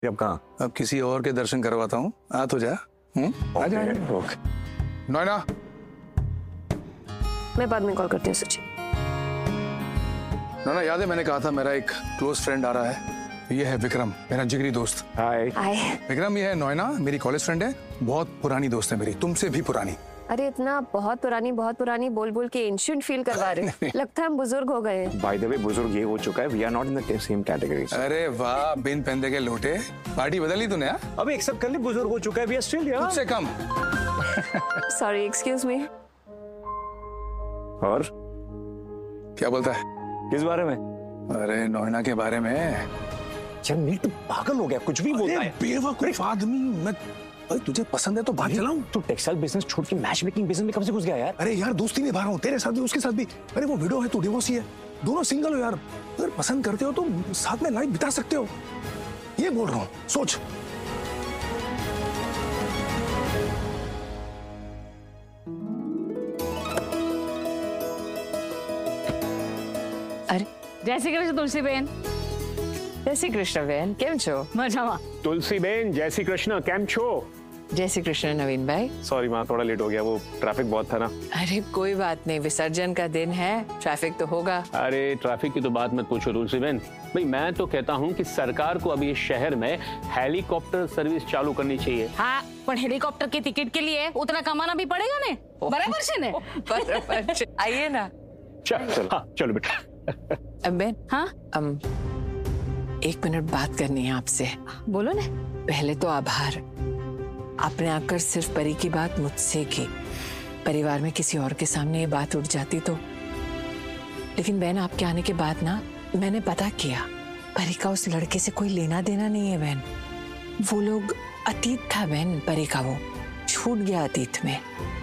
अब कहाँ? अब किसी और के दर्शन करवाता हूँ, आ तो जा। आ जा। नैना, मैं बाद में कॉल करती हूँ सचिन। नैना याद है मैंने कहा था मेरा एक क्लोज फ्रेंड आ रहा है, ये है विक्रम, मेरा जिगरी दोस्त। हाय। हाय। विक्रम, ये है नैना, मेरी कॉलेज फ्रेंड है, बहुत पुरानी दोस्त है मेरी, तुमसे भी पुरानी। अरे इतना बहुत पुरानी बोल बोल के एंशिएंट फील करवा रहे। लगता है हम बुजुर्ग हो गए। बाय द वे बुजुर्ग ये हो चुका है, we are not in the same category. अरे वाह, बिन पहनते के लोटे, पार्टी बदली तूने। अबे एक्सेप्ट कर ले, बुजुर्ग हो चुका है, वी आर स्टिल यंग। तुझसे कम। Sorry, excuse me. और क्या बोलता है? किस बारे में? अरे नैना के बारे में। चल मीर, तू पागल हो गया, कुछ भी बोलता है। बेवकूफ आदमी, मैं तुझे पसंद है तो बात चलाऊं। तू टेक्सटाइल बिजनेस छोड़ के मैच मेकिंग बिजनेस में कब से घुस गया यार? अरे यार दोस्ती निभा रहा हूँ, तेरे साथ भी उसके साथ भी। अरे वो विडो है, तू डिवोर्सी है, दोनों सिंगल हो यार। अगर पसंद करते हो तो साथ में लाइफ बिता सकते हो, ये बोल रहा हूँ, सोच। अरे जय श्री कृष्ण तुलसी बेन। जय श्री कृष्ण बेन, केम छो? मजामा। तुलसी बेन, जय श्री कृष्ण, केम छो? जय श्री कृष्ण नवीन भाई। सॉरी माँ, थोड़ा लेट हो गया, वो ट्रैफिक बहुत था ना। अरे कोई बात नहीं, विसर्जन का दिन है, ट्रैफिक तो होगा। अरे ट्रैफिक की तो बात मत पूछो तुलसी बेन भाई, मैं तो कहता हूँ कि सरकार को अभी इस शहर में हेलीकॉप्टर सर्विस चालू करनी चाहिए। हाँ, पर हेलीकॉप्टर की टिकट के लिए उतना कमाना भी पड़ेगा ने, बराबर से ने। बराबर। आइए ना। चल हाँ, चलो बेटा। अब बेन, हाँ एक मिनट बात करनी है आपसे। बोलो ने। पहले तो आभार, आपने आकर सिर्फ परी की बात मुझसे की। परिवार में किसी और के सामने ये बात उठ जाती तो। लेकिन बहन, आपके आने के बाद ना मैंने पता किया, परी का उस लड़के से कोई लेना देना नहीं है बहन। वो लोग अतीत था बहन, परी का वो छूट गया अतीत में।